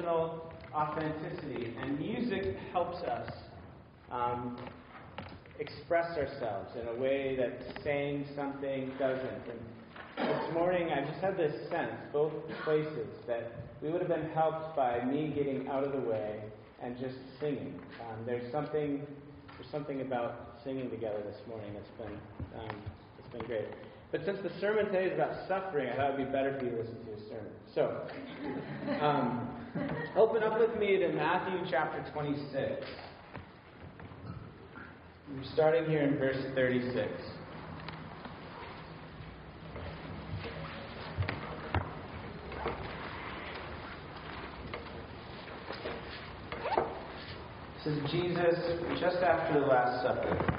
emotional authenticity, and music helps us express ourselves in a way that saying something doesn't. And this morning, I just had this sense, both places, that we would have been helped by me getting out of the way and just singing. There's something about singing together this morning it's been great. But since the sermon today is about suffering, I thought it would be better for you to listen to a sermon. So, open up with me to Matthew chapter 26. We're starting here in verse 36. This is Jesus just after the Last Supper.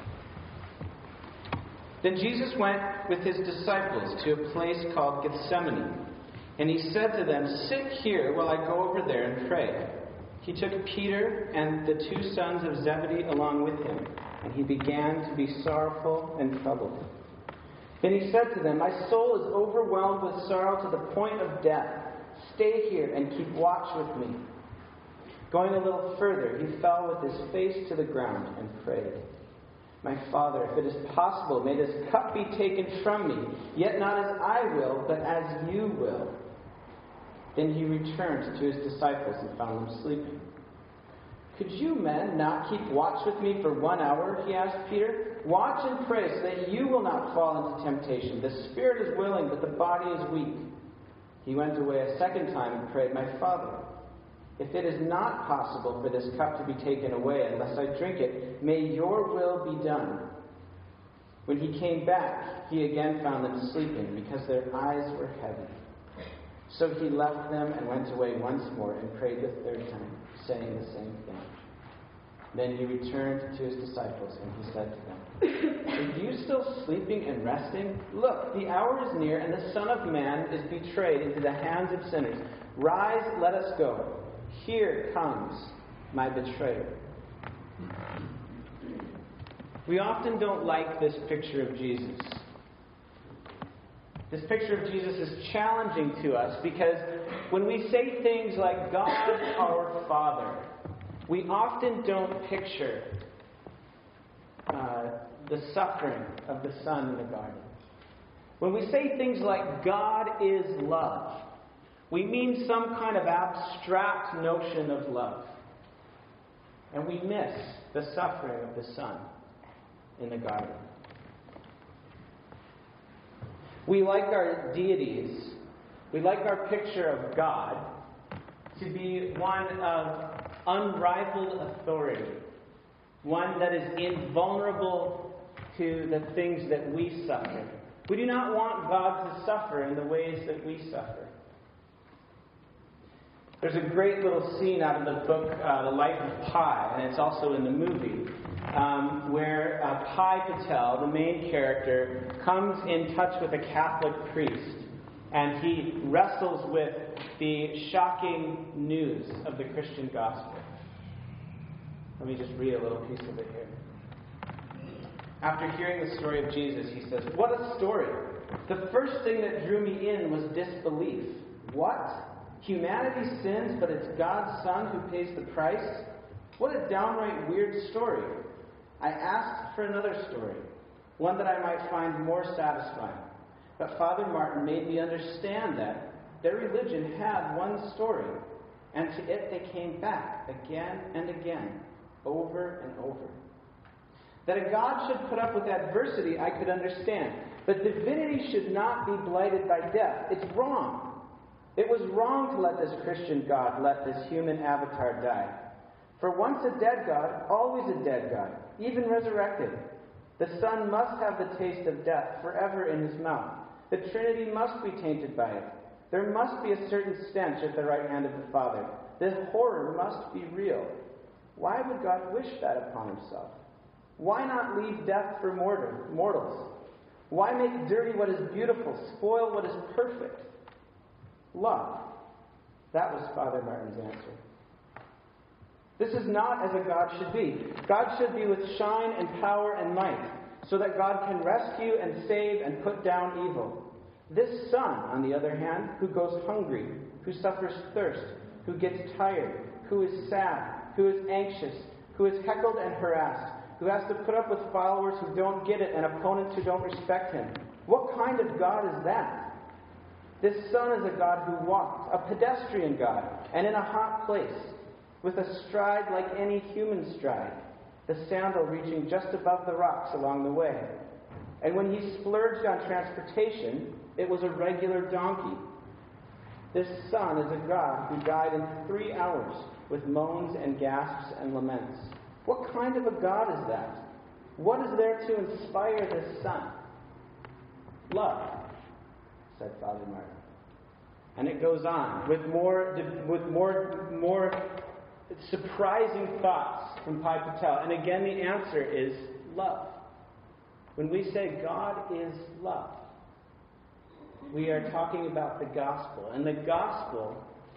Then Jesus went with his disciples to a place called Gethsemane, and he said to them, "Sit here while I go over there and pray." He took Peter and the two sons of Zebedee along with him, and he began to be sorrowful and troubled. Then he said to them, "My soul is overwhelmed with sorrow to the point of death. Stay here and keep watch with me." Going a little further, he fell with his face to the ground and prayed, "My Father, if it is possible, may this cup be taken from me, yet not as I will, but as you will." Then he returned to his disciples and found them sleeping. "Could you men not keep watch with me for 1 hour?" he asked Peter. "Watch and pray so that you will not fall into temptation. The spirit is willing, but the body is weak." He went away a second time and prayed, "My Father, if it is not possible for this cup to be taken away unless I drink it, may your will be done." When he came back, he again found them sleeping because their eyes were heavy. So he left them and went away once more and prayed the third time, saying the same thing. Then he returned to his disciples and he said to them, "Are you still sleeping and resting? Look, the hour is near and the Son of Man is betrayed into the hands of sinners. Rise, let us go. Here comes my betrayer." We often don't like this picture of Jesus. This picture of Jesus is challenging to us because when we say things like "God our Father," we often don't picture the suffering of the Son in the garden. When we say things like "God is love," we mean some kind of abstract notion of love. And we miss the suffering of the Son in the garden. We like our deities, we like our picture of God to be one of unrivaled authority, one that is invulnerable to the things that we suffer. We do not want God to suffer in the ways that we suffer. There's a great little scene out of the book, The Life of Pi, and it's also in the movie, where Pi Patel, the main character, comes in touch with a Catholic priest, and he wrestles with the shocking news of the Christian gospel. Let me just read a little piece of it here. After hearing the story of Jesus, he says, "What a story! The first thing that drew me in was disbelief. What? Humanity sins, but it's God's Son who pays the price? What a downright weird story. I asked for another story, one that I might find more satisfying. But Father Martin made me understand that their religion had one story, and to it they came back again and again, over and over. That a God should put up with adversity, I could understand, but divinity should not be blighted by death. It's wrong. It was wrong to let this Christian God let this human avatar die. For once a dead God, always a dead God, even resurrected. The Son must have the taste of death forever in his mouth. The Trinity must be tainted by it. There must be a certain stench at the right hand of the Father. This horror must be real. Why would God wish that upon himself? Why not leave death for mortals? Why make dirty what is beautiful, spoil what is perfect? Love. That was Father Martin's answer. This is not as a God should be. God should be with shine and power and might, so that God can rescue and save and put down evil. This Son, on the other hand, who goes hungry, who suffers thirst, who gets tired, who is sad, who is anxious, who is heckled and harassed, who has to put up with followers who don't get it and opponents who don't respect him. What kind of God is that? This Son is a God who walked, a pedestrian God, and in a hot place, with a stride like any human stride, the sandal reaching just above the rocks along the way. And when he splurged on transportation, it was a regular donkey. This Son is a God who died in 3 hours with moans and gasps and laments. What kind of a God is that? What is there to inspire this Son? Love, said Father Martin. And it goes on with more surprising thoughts from Pai Patel. And again, the answer is love. When we say God is love, we are talking about the gospel. And the gospel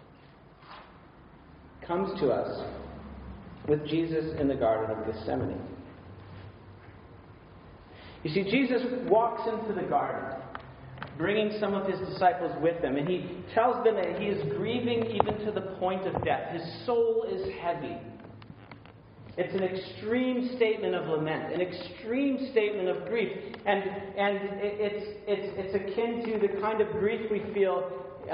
comes to us with Jesus in the Garden of Gethsemane. You see, Jesus walks into the garden, bringing some of his disciples with him, and he tells them that he is grieving even to the point of death. His soul is heavy. It's an extreme statement of lament, an extreme statement of grief, and it's akin to the kind of grief we feel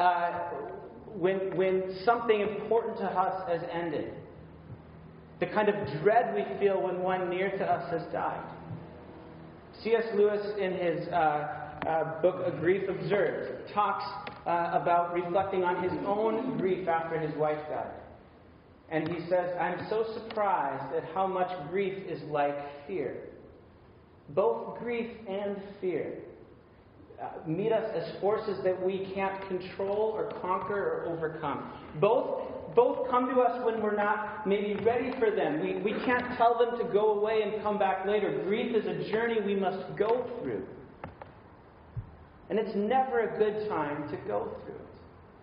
when something important to us has ended. The kind of dread we feel when one near to us has died. C.S. Lewis, in his book A Grief Observed, talks about reflecting on his own grief after his wife died. And he says, "I'm so surprised at how much grief is like fear. Both grief and fear meet us as forces that we can't control or conquer or overcome. Both come to us when we're not maybe ready for them. We can't tell them to go away and come back later. Grief is a journey we must go through. And it's never a good time to go through it."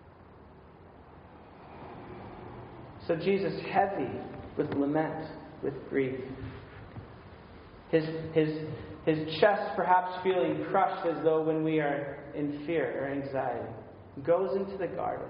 So Jesus, heavy with lament, with grief. His chest perhaps feeling crushed as though when we are in fear or anxiety, goes into the garden.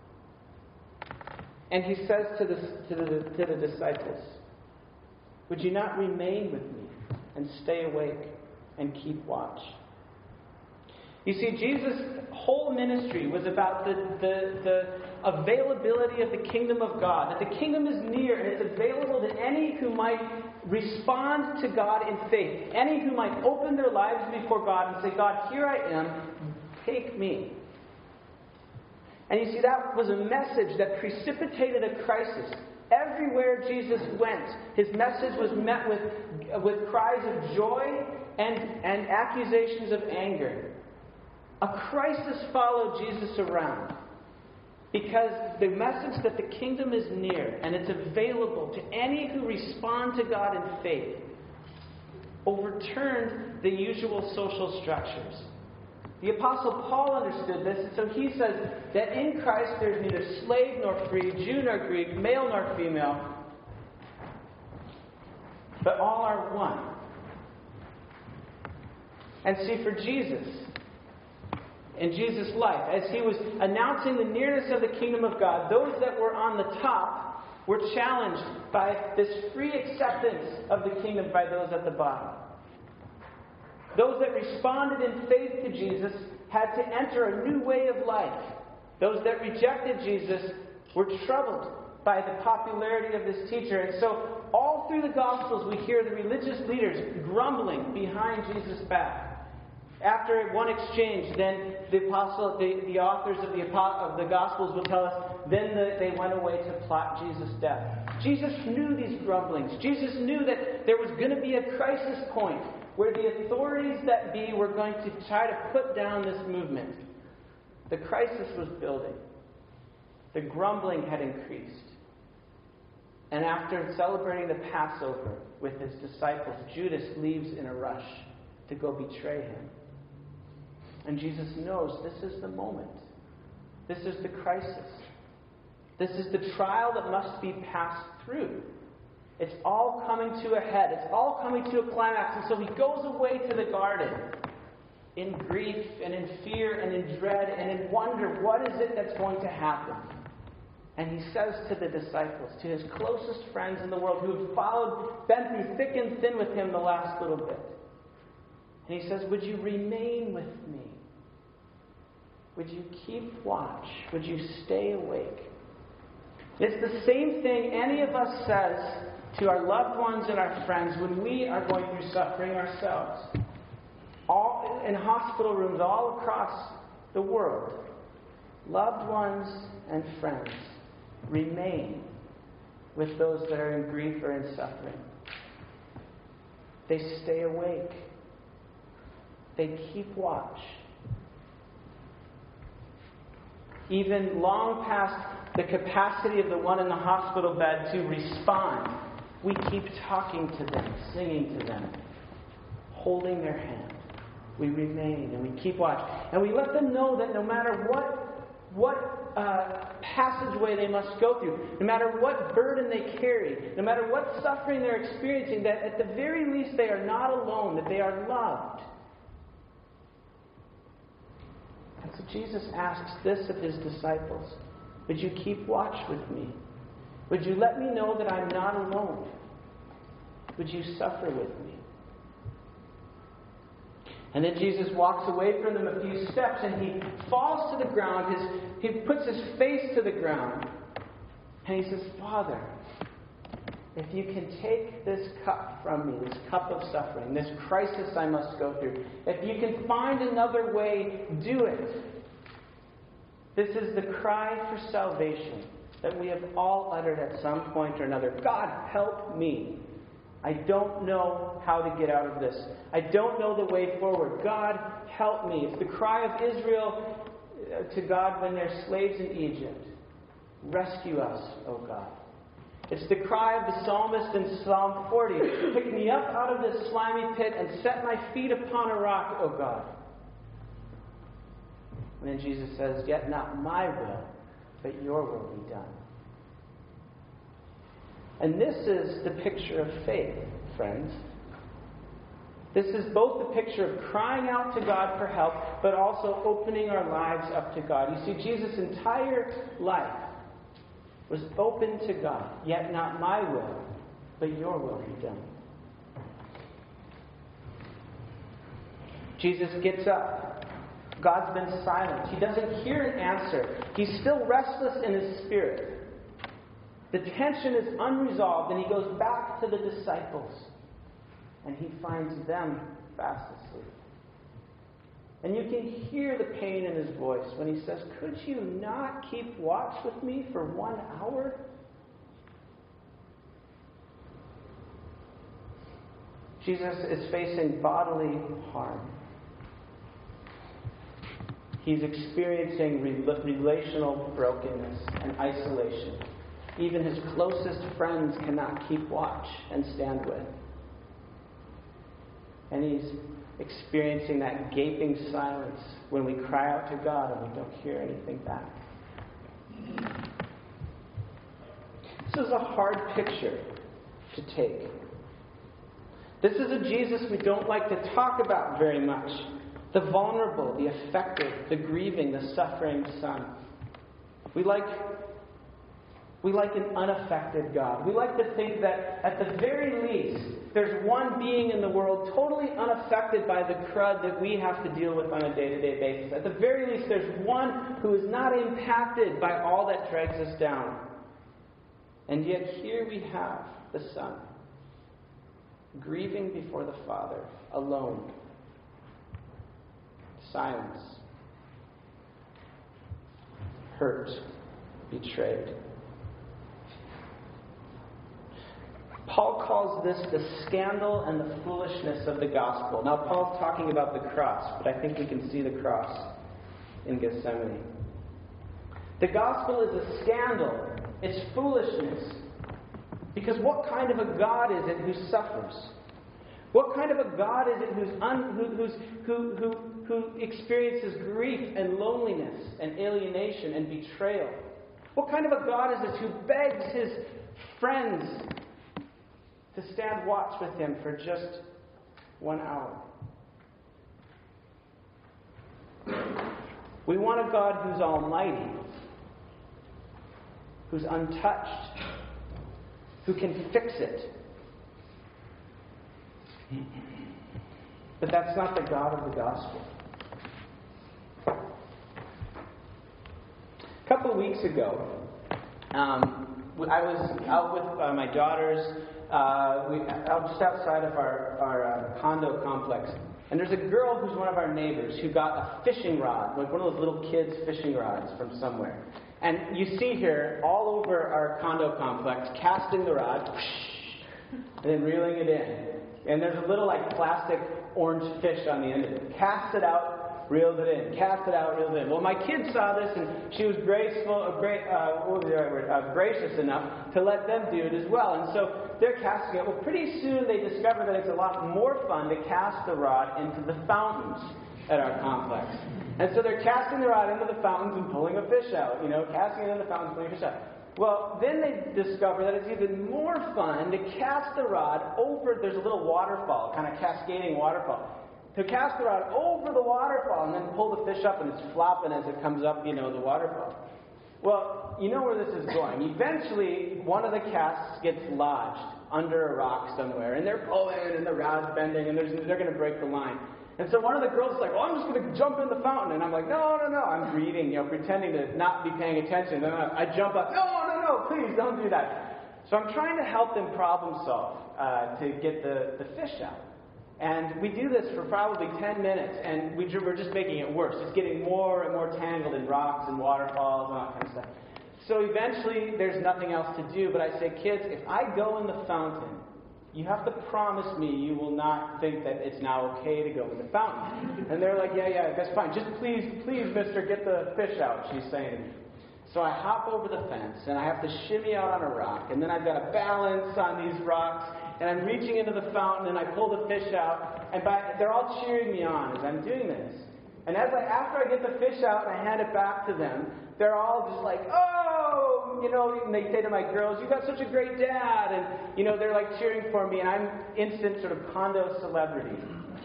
And he says to the disciples, "Would you not remain with me and stay awake and keep watch?" You see, Jesus' whole ministry was about the availability of the kingdom of God. That the kingdom is near and it's available to any who might respond to God in faith. Any who might open their lives before God and say, "God, here I am, take me." And you see, that was a message that precipitated a crisis. Everywhere Jesus went, his message was met with cries of joy and accusations of anger. A crisis followed Jesus around because the message that the kingdom is near and it's available to any who respond to God in faith overturned the usual social structures. The Apostle Paul understood this, and so he says that in Christ there's neither slave nor free, Jew nor Greek, male nor female, but all are one. And see, for Jesus, in Jesus' life, as he was announcing the nearness of the kingdom of God, those that were on the top were challenged by this free acceptance of the kingdom by those at the bottom. Those that responded in faith to Jesus had to enter a new way of life. Those that rejected Jesus were troubled by the popularity of this teacher. And so all through the Gospels we hear the religious leaders grumbling behind Jesus' back. After one exchange, then the authors of the Gospels will tell us, then they went away to plot Jesus' death. Jesus knew these grumblings. Jesus knew that there was going to be a crisis point where the authorities that be were going to try to put down this movement. The crisis was building. The grumbling had increased. And after celebrating the Passover with his disciples, Judas leaves in a rush to go betray him. And Jesus knows this is the moment. This is the crisis. This is the trial that must be passed through. It's all coming to a head. It's all coming to a climax. And so he goes away to the garden in grief and in fear and in dread and in wonder. What is it that's going to happen? And he says to the disciples, to his closest friends in the world who have been through thick and thin with him the last little bit. And he says, would you remain with me? Would you keep watch? Would you stay awake? It's the same thing any of us says to our loved ones and our friends when we are going through suffering ourselves. All in hospital rooms all across the world. Loved ones and friends, remain with those that are in grief or in suffering. They stay awake. They keep watch. Even long past the capacity of the one in the hospital bed to respond, we keep talking to them, singing to them, holding their hand. We remain and we keep watch. And we let them know that no matter what passageway they must go through, no matter what burden they carry, no matter what suffering they're experiencing, that at the very least they are not alone, that they are loved. And so Jesus asks this of his disciples. Would you keep watch with me? Would you let me know that I'm not alone? Would you suffer with me? And then Jesus walks away from them a few steps and he falls to the ground. He puts his face to the ground. And he says, Father, if you can take this cup from me, this cup of suffering, this crisis I must go through, if you can find another way, do it. This is the cry for salvation that we have all uttered at some point or another. God, help me. I don't know how to get out of this. I don't know the way forward. God, help me. It's the cry of Israel to God when they're slaves in Egypt. Rescue us, O God. It's the cry of the psalmist in Psalm 40. Pick me up out of this slimy pit and set my feet upon a rock, O God. And then Jesus says, yet not my will, but your will be done. And this is the picture of faith, friends. This is both the picture of crying out to God for help, but also opening our lives up to God. You see, Jesus' entire life was open to God. Yet not my will, but your will be done. Jesus gets up. God's been silent. He doesn't hear an answer. He's still restless in his spirit. The tension is unresolved, and he goes back to the disciples, and he finds them fast asleep. And you can hear the pain in his voice when he says, could you not keep watch with me for 1 hour? Jesus is facing bodily harm. He's experiencing relational brokenness and isolation. Even his closest friends cannot keep watch and stand with. And he's experiencing that gaping silence when we cry out to God and we don't hear anything back. This is a hard picture to take. This is a Jesus we don't like to talk about very much. The vulnerable, the affected, the grieving, the suffering Son. We like an unaffected God. We like to think that at the very least, there's one being in the world totally unaffected by the crud that we have to deal with on a day-to-day basis. At the very least, there's one who is not impacted by all that drags us down. And yet here we have the Son, grieving before the Father, alone. Silence. Hurt. Betrayed. Paul calls this the scandal and the foolishness of the gospel. Now, Paul's talking about the cross, but I think we can see the cross in Gethsemane. The gospel is a scandal. It's foolishness. Because what kind of a God is it who suffers? What kind of a God is it who experiences grief and loneliness and alienation and betrayal? What kind of a God is this who begs his friends to stand watch with him for just 1 hour? We want a God who's almighty. who's untouched, who can fix it. But that's not the God of the gospel. A couple of weeks ago, I was out with my daughters, out just outside of our condo complex. And there's a girl who's one of our neighbors who got a fishing rod, like one of those little kids' fishing rods from somewhere. And you see her all over our condo complex, casting the rod, and then reeling it in. And there's a little like plastic orange fish on the end of it. Cast it out, reeled it in. Cast it out, reeled it in. Well, my kid saw this, and she was gracious enough to let them do it as well. And so they're casting it. Well, pretty soon they discover that it's a lot more fun to cast the rod into the fountains at our complex. And so they're casting the rod into the fountains and pulling a fish out. Casting it in the fountains, pulling a fish out. Well, then they discover that it's even more fun to cast the rod over, there's a little waterfall, kind of cascading waterfall. To cast the rod over the waterfall and then pull the fish up, and it's flopping as it comes up, the waterfall. Well, you know where this is going. Eventually, one of the casts gets lodged under a rock somewhere, and they're pulling, and the rod's bending, and they're going to break the line. And so one of the girls is like, well, I'm just going to jump in the fountain. And I'm like, no. I'm reading, pretending to not be paying attention. And I jump up, no, please don't do that. So I'm trying to help them problem solve to get the fish out. And we do this for probably 10 minutes, and we're just making it worse. It's getting more and more tangled in rocks and waterfalls and all that kind of stuff. So eventually, there's nothing else to do, but I say, kids, if I go in the fountain, you have to promise me you will not think that it's now okay to go in the fountain. And they're like, yeah, that's fine. Just please, mister, get the fish out, she's saying. So I hop over the fence, and I have to shimmy out on a rock, and then I've got to balance on these rocks, and I'm reaching into the fountain, and I pull the fish out, and they're all cheering me on as I'm doing this. And after I get the fish out and I hand it back to them, they're all just like, oh, and they say to my girls, you got such a great dad, and, they're like cheering for me, and I'm instant sort of condo celebrity.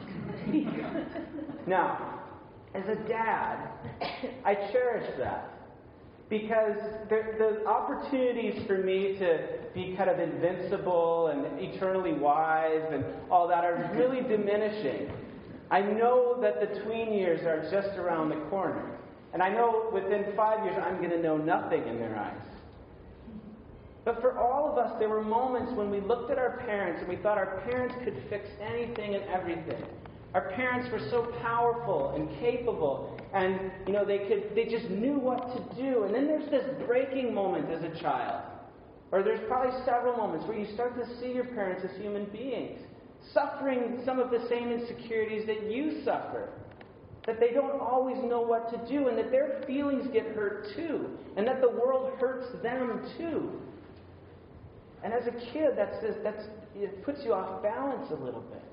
Now, as a dad, I cherish that. Because the opportunities for me to be kind of invincible and eternally wise and all that are really diminishing. I know that the tween years are just around the corner. And I know within 5 years I'm going to know nothing in their eyes. But for all of us, there were moments when we looked at our parents and we thought our parents could fix anything and everything. Our parents were so powerful and capable, and they just knew what to do. And then there's this breaking moment as a child, or there's probably several moments where you start to see your parents as human beings, suffering some of the same insecurities that you suffer, that they don't always know what to do, and that their feelings get hurt too, and that the world hurts them too. And as a kid, it puts you off balance a little bit.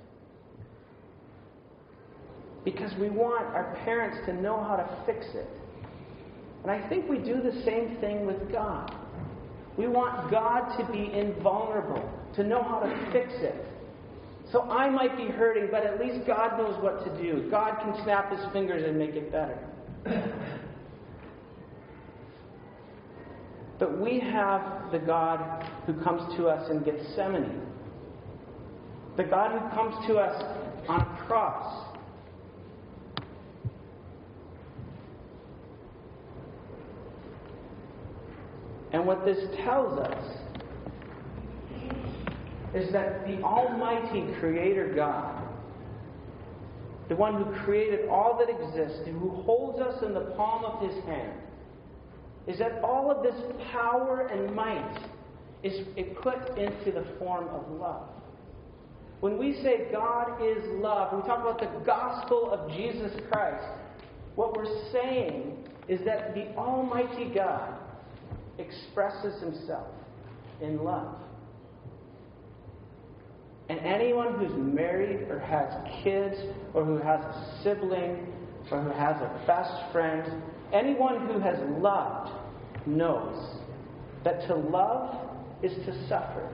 Because we want our parents to know how to fix it. And I think we do the same thing with God. We want God to be invulnerable, to know how to fix it. So I might be hurting, but at least God knows what to do. God can snap his fingers and make it better. But we have the God who comes to us in Gethsemane. The God who comes to us on a cross. And what this tells us is that the Almighty Creator God, the one who created all that exists and who holds us in the palm of his hand, is that all of this power and might is put into the form of love. When we say God is love, when we talk about the gospel of Jesus Christ, what we're saying is that the Almighty God expresses himself in love. And anyone who's married or has kids or who has a sibling or who has a best friend, anyone who has loved knows that to love is to suffer.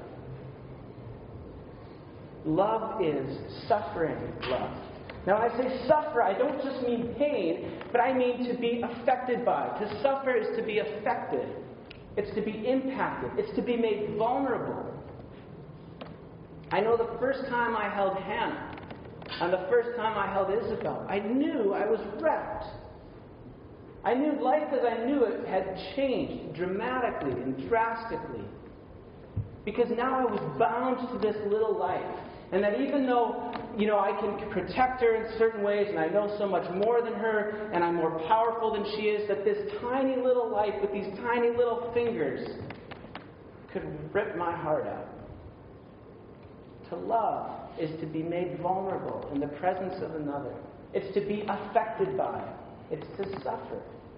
Love is suffering love. Now, when I say suffer, I don't just mean pain, but I mean to be affected by. To suffer is to be affected. It's to be impacted. It's to be made vulnerable. I know the first time I held Hannah and the first time I held Isabel, I knew I was wrecked. I knew life as I knew it had changed dramatically and drastically. Because now I was bound to this little life. And that even though, I can protect her in certain ways, and I know so much more than her, and I'm more powerful than she is, that this tiny little life with these tiny little fingers could rip my heart out. To love is to be made vulnerable in the presence of another. It's to be affected by it. It's to suffer.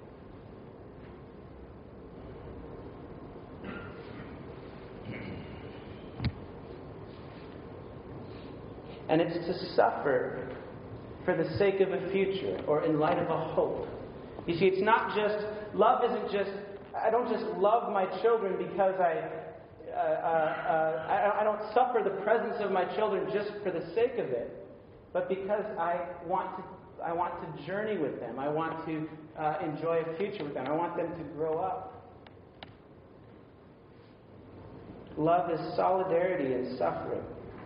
And it's to suffer for the sake of a future or in light of a hope. You see, it's not just, love isn't just, I don't just love my children because I don't suffer the presence of my children just for the sake of it, but because I want to journey with them. I want to enjoy a future with them. I want them to grow up. Love is solidarity in suffering.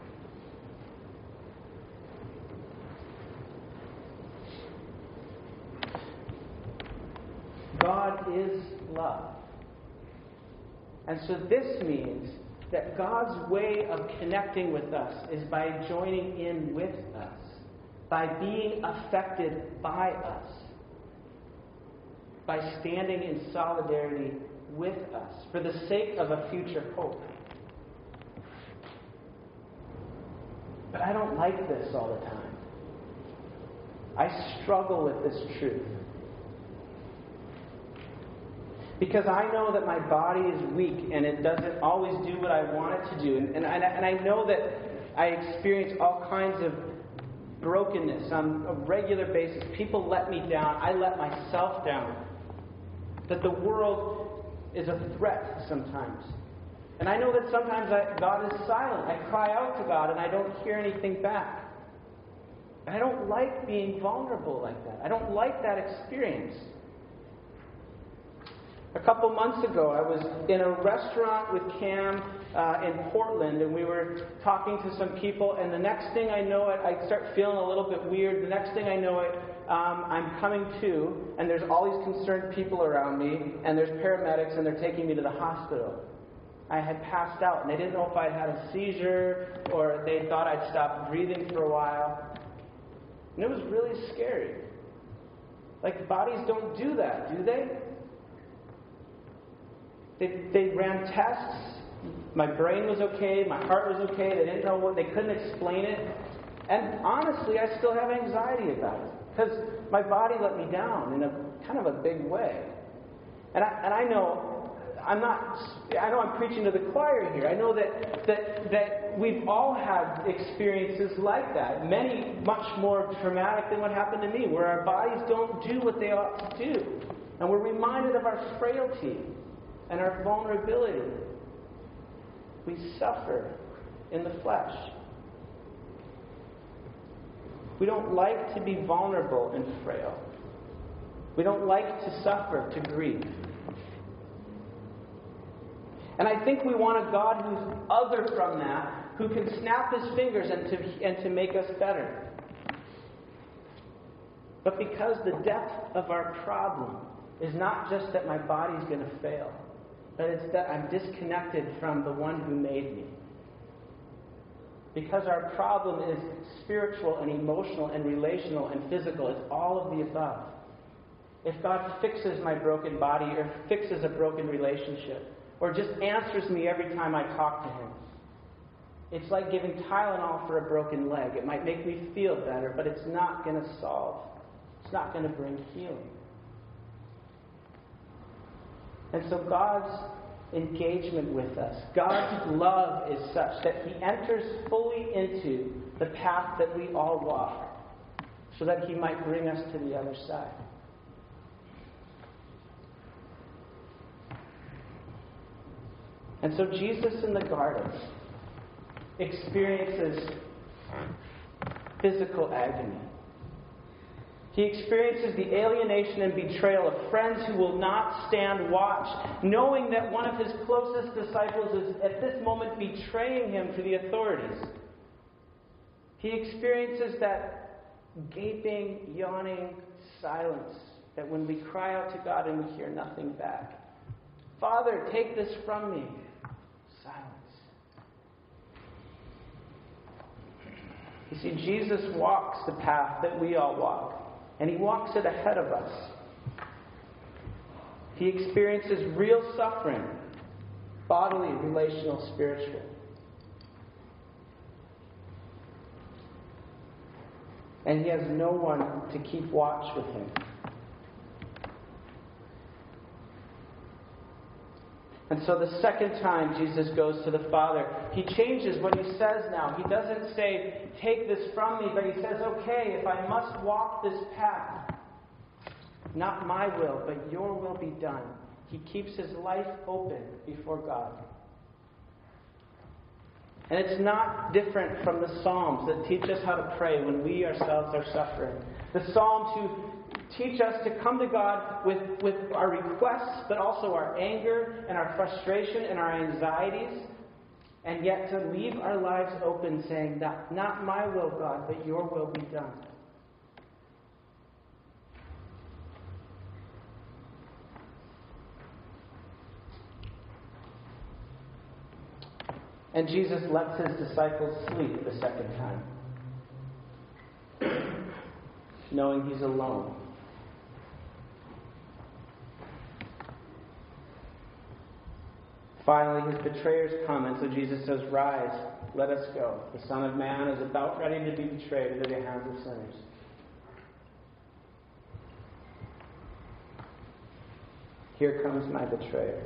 God is love. And so this means that God's way of connecting with us is by joining in with us, by being affected by us, by standing in solidarity with us for the sake of a future hope. But I don't like this all the time. I struggle with this truth. Because I know that my body is weak and it doesn't always do what I want it to do. And I know that I experience all kinds of brokenness on a regular basis. People let me down. I let myself down. That the world is a threat sometimes. And I know that sometimes God is silent. I cry out to God and I don't hear anything back. And I don't like being vulnerable like that. I don't like that experience. A couple months ago, I was in a restaurant with Cam in Portland, and we were talking to some people, and the next thing I know it, I start feeling a little bit weird. The next thing I know it, I'm coming to, and there's all these concerned people around me, and there's paramedics, and they're taking me to the hospital. I had passed out, and they didn't know if I'd had a seizure, or they thought I'd stopped breathing for a while. And it was really scary. Like, bodies don't do that, do they? They ran tests. My brain was okay. My heart was okay. They didn't know what. They couldn't explain it. And honestly, I still have anxiety about it because my body let me down in a kind of a big way. And I know I'm not. I know I'm preaching to the choir here. I know that we've all had experiences like that. Many much more traumatic than what happened to me, where our bodies don't do what they ought to do, and we're reminded of our frailty and our vulnerability. We suffer in the flesh. We don't like to be vulnerable and frail. We don't like to suffer, to grieve. And I think we want a God who's other from that, who can snap his fingers and to make us better. But because the depth of our problem is not just that my body's going to fail, but it's that I'm disconnected from the one who made me. Because our problem is spiritual and emotional and relational and physical. It's all of the above. If God fixes my broken body or fixes a broken relationship or just answers me every time I talk to him, it's like giving Tylenol for a broken leg. It might make me feel better, but it's not going to solve. It's not going to bring healing. And so God's engagement with us, God's love is such that he enters fully into the path that we all walk so that he might bring us to the other side. And so Jesus in the garden experiences physical agony. He experiences the alienation and betrayal of friends who will not stand watch, knowing that one of his closest disciples is at this moment betraying him to the authorities. He experiences that gaping, yawning silence that when we cry out to God and we hear nothing back. Father, take this from me. Silence. You see, Jesus walks the path that we all walk, and he walks it ahead of us. He experiences real suffering, bodily, relational, spiritual. And he has no one to keep watch with him. And so the second time Jesus goes to the Father, he changes what he says now. He doesn't say, take this from me, but he says, okay, if I must walk this path, not my will, but your will be done. He keeps his life open before God. And it's not different from the Psalms that teach us how to pray when we ourselves are suffering. The Psalms who teach us to come to God with our requests, but also our anger and our frustration and our anxieties, and yet to leave our lives open saying, not my will, God, but your will be done. And Jesus lets his disciples sleep the second time, knowing he's alone. Finally, his betrayers come, and so Jesus says, rise, let us go. The Son of Man is about ready to be betrayed into the hands of sinners. Here comes my betrayer.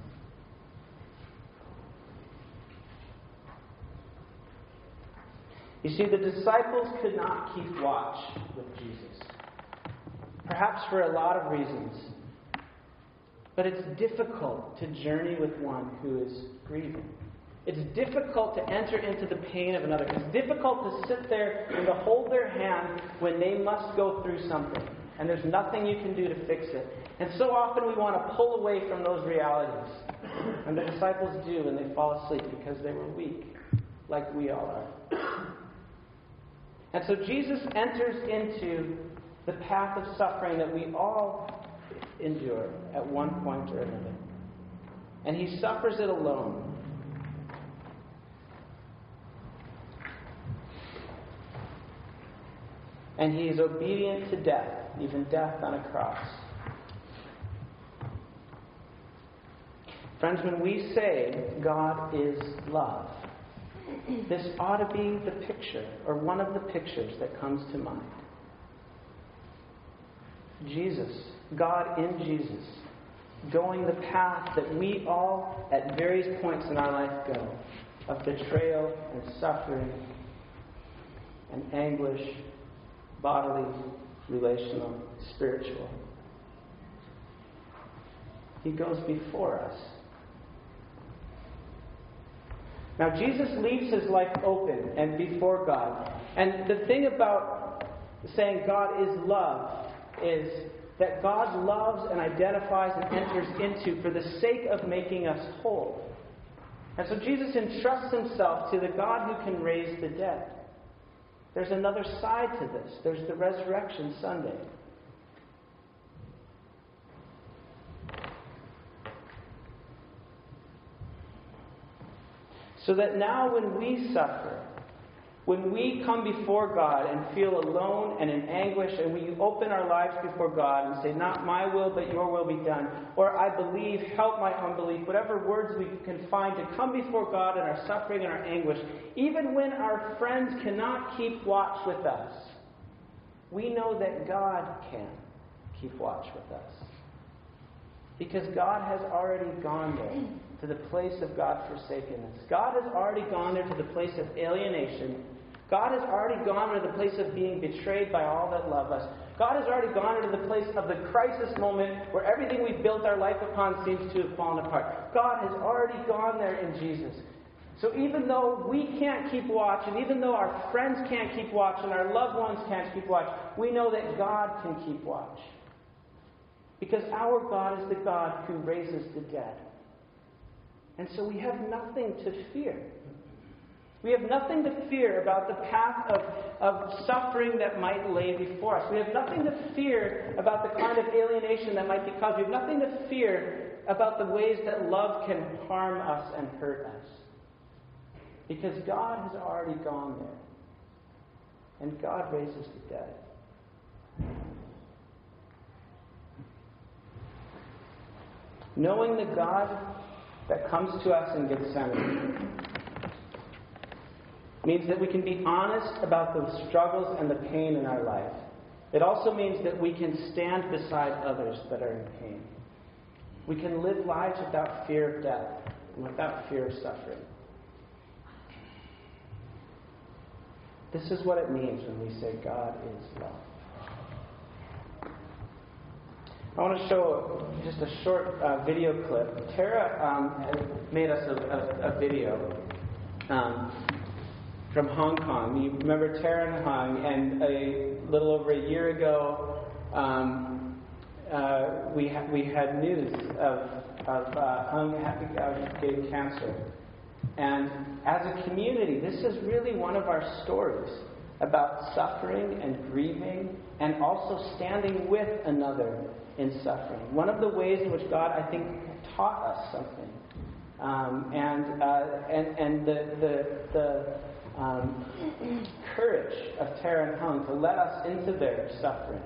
You see, the disciples could not keep watch with Jesus. Perhaps for a lot of reasons. But it's difficult to journey with one who is grieving. It's difficult to enter into the pain of another. It's difficult to sit there and to hold their hand when they must go through something. And there's nothing you can do to fix it. And so often we want to pull away from those realities. And the disciples do, and they fall asleep because they were weak, like we all are. And so Jesus enters into the path of suffering that we all endure at one point or another. And he suffers it alone. And he is obedient to death, even death on a cross. Friends, when we say God is love, this ought to be the picture, or one of the pictures that comes to mind. Jesus, God in Jesus, going the path that we all at various points in our life go, of betrayal and suffering and anguish, bodily, relational, spiritual. He goes before us. Now, Jesus leaves his life open and before God. And the thing about saying God is love is that God loves and identifies and enters into for the sake of making us whole. And so Jesus entrusts himself to the God who can raise the dead. There's another side to this. There's the Resurrection Sunday. So that now when we suffer, when we come before God and feel alone and in anguish, and we open our lives before God and say, not my will, but your will be done, or I believe, help my unbelief, whatever words we can find to come before God in our suffering and our anguish, even when our friends cannot keep watch with us, we know that God can keep watch with us. Because God has already gone there to the place of God-forsakenness. God has already gone there to the place of alienation. God has already gone there to the place of being betrayed by all that love us. God has already gone there to the place of the crisis moment where everything we've built our life upon seems to have fallen apart. God has already gone there in Jesus. So even though we can't keep watch, and even though our friends can't keep watch, and our loved ones can't keep watch, we know that God can keep watch. Because our God is the God who raises the dead. And so we have nothing to fear. We have nothing to fear about the path of suffering that might lay before us. We have nothing to fear about the kind of alienation that might be caused. We have nothing to fear about the ways that love can harm us and hurt us. Because God has already gone there. And God raises the dead. Knowing the God that comes to us in Gethsemane means that we can be honest about the struggles and the pain in our life. It also means that we can stand beside others that are in pain. We can live lives without fear of death and without fear of suffering. This is what it means when we say God is love. I want to show just a short video clip. Tara has made us a video from Hong Kong. You remember Tara and Hung, and a little over a year ago, we had news of Hung getting cancer. And as a community, this is really one of our stories about suffering and grieving and also standing with another in suffering. One of the ways in which God, I think, taught us something. And the courage of Tara and Hung to let us into their suffering,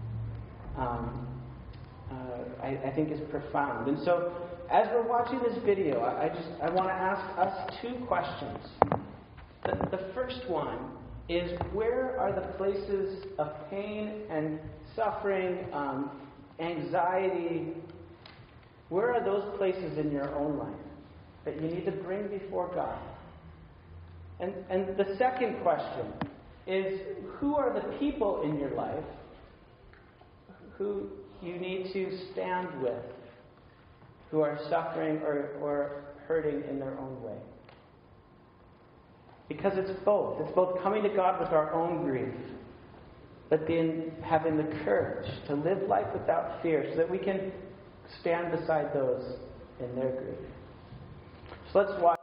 I think is profound. And so, as we're watching this video, I want to ask us two questions. The first one is, where are the places of pain and suffering, anxiety? Where are those places in your own life that you need to bring before God? And the second question is, who are the people in your life who you need to stand with, who are suffering or hurting in their own way? Because it's both. It's both coming to God with our own grief, but then having the courage to live life without fear so that we can stand beside those in their grief. So let's watch